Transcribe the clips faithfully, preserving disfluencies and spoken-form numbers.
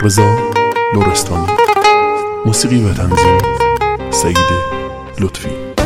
رضا لرستانی. موسیقی و تنظیم سعید لطفی.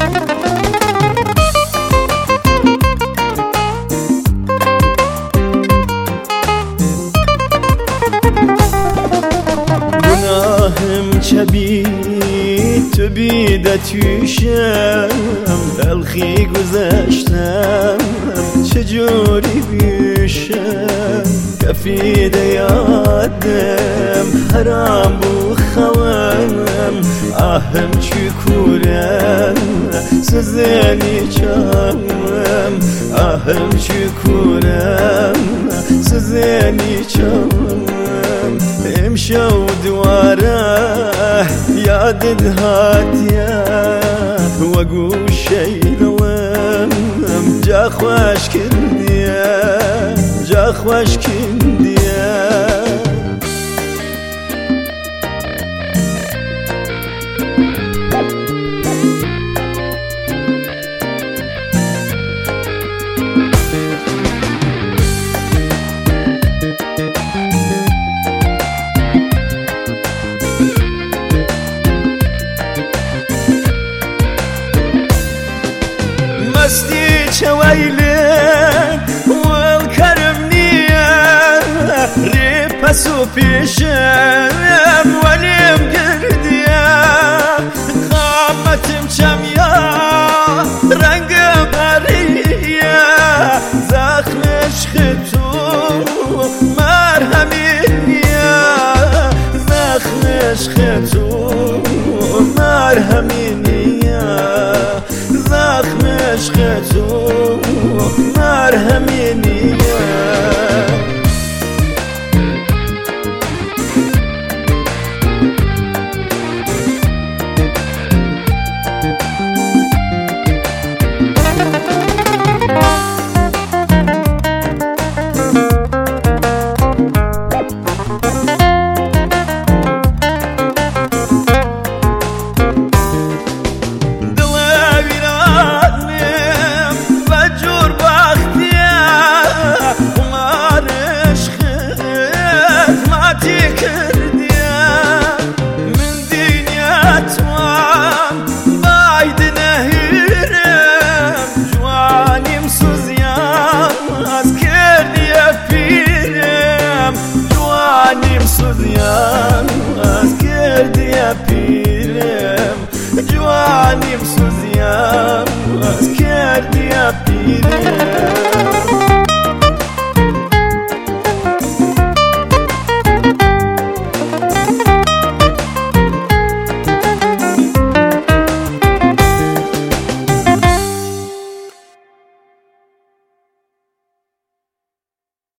گناهم چبی تو بیده توشم، تلخی گذشتم چجوری بیشم، کفیده یادم حرام بو خوانم، آهم چی کورم سزنی چامم، آهم چی کورم سزنی چامم، امشو دواره یادت هاتیا وگو شیلم جا خوش کردیا جا خوش کردیا. مستی چویلن والکرم نیا ری پسو پیشم ولیم گردیا، قامتم چمیا رنگ بریا، زخمش خطو مرهمینیا، زخمش خطو مرهمینیا، زخمش خطو مرهمینیا. جوانیم سوزیم از کردی پیرم.